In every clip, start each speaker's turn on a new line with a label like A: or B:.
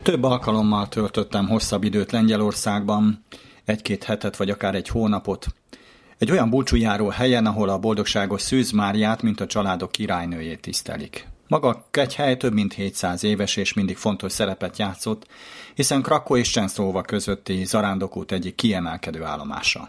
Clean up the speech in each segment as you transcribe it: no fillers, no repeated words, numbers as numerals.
A: Több alkalommal töltöttem hosszabb időt Lengyelországban, 1-2 hetet vagy akár egy hónapot. Egy olyan búcsújáró helyen, ahol a boldogságos Szűz Máriát, mint a családok királynőjét tisztelik. Maga Kegyhely több mint 700 éves és mindig fontos szerepet játszott, hiszen Krakkó és Częstochowa közötti zarándokút egyik kiemelkedő állomása.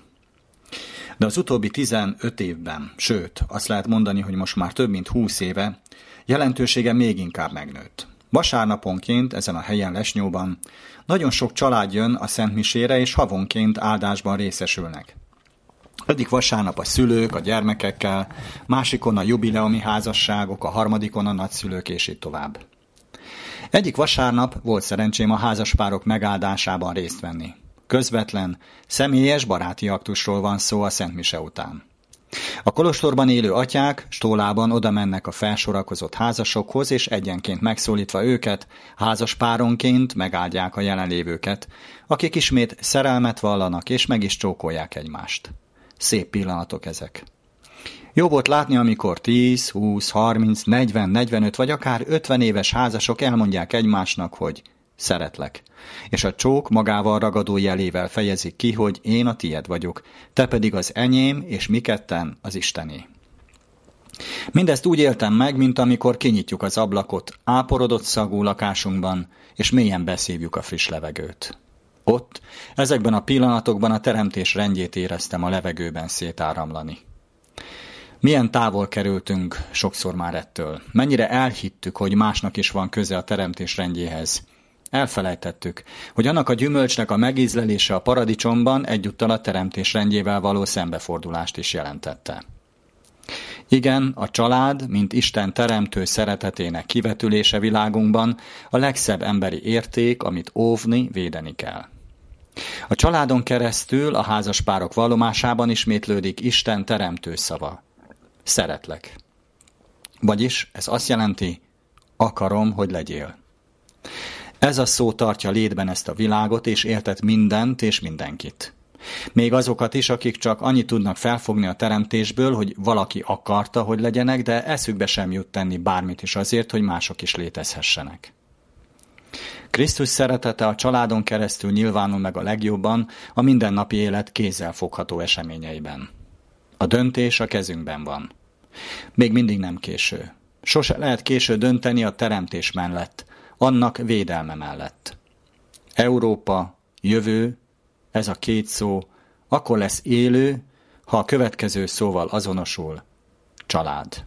A: De az utóbbi 15 évben, sőt, azt lehet mondani, hogy most már több mint 20 éve, jelentősége még inkább megnőtt. Vasárnaponként ezen a helyen Lesnyóban nagyon sok család jön a szentmisére, és havonként áldásban részesülnek. Egyik vasárnap a szülők a gyermekekkel, másikon a jubileumi házasságok, a harmadikon a nagyszülők, és így tovább. Egyik vasárnap volt szerencsém a házaspárok megáldásában részt venni. Közvetlen, személyes baráti aktusról van szó a szentmise után. A kolostorban élő atyák stólában oda mennek a felsorakozott házasokhoz, és egyenként megszólítva őket, házaspáronként megáldják a jelenlévőket, akik ismét szerelmet vallanak, és meg is csókolják egymást. Szép pillanatok ezek. Jó volt látni, amikor 10, 20, 30, 40, 45 vagy akár 50 éves házasok elmondják egymásnak, hogy szeretlek, és a csók magával ragadó jelével fejezik ki, hogy én a tied vagyok, te pedig az enyém, és mi ketten az Istené. Mindezt úgy éltem meg, mint amikor kinyitjuk az ablakot áporodott szagú lakásunkban, és mélyen beszívjuk a friss levegőt. Ott, ezekben a pillanatokban a teremtés rendjét éreztem a levegőben szétáramlani. Milyen távol kerültünk sokszor már ettől. Mennyire elhittük, hogy másnak is van köze a teremtés rendjéhez. Elfelejtettük, hogy annak a gyümölcsnek a megízlelése a paradicsomban egyúttal a teremtés rendjével való szembefordulást is jelentette. Igen, a család, mint Isten teremtő szeretetének kivetülése világunkban a legszebb emberi érték, amit óvni, védeni kell. A családon keresztül a házaspárok vallomásában ismétlődik Isten teremtő szava. Szeretlek. Vagyis ez azt jelenti, akarom, hogy legyél. Ez a szó tartja létben ezt a világot, és éltet mindent és mindenkit. Még azokat is, akik csak annyit tudnak felfogni a teremtésből, hogy valaki akarta, hogy legyenek, de eszükbe sem jut tenni bármit is azért, hogy mások is létezhessenek. Krisztus szeretete a családon keresztül nyilvánul meg a legjobban a mindennapi élet kézzelfogható eseményeiben. A döntés a kezünkben van. Még mindig nem késő. Sose lehet késő dönteni a teremtés mellett, annak védelme mellett. Európa, jövő, ez a két szó akkor lesz élő, ha a következő szóval azonosul: család.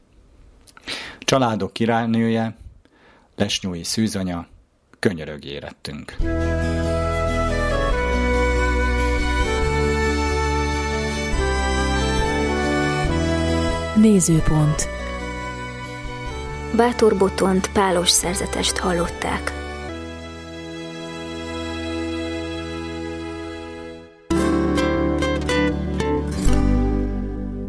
A: Családok királynője, lesnyói szűzanya, könyörög érettünk.
B: Nézőpont. Bátor Botont pálos szerzetest hallották.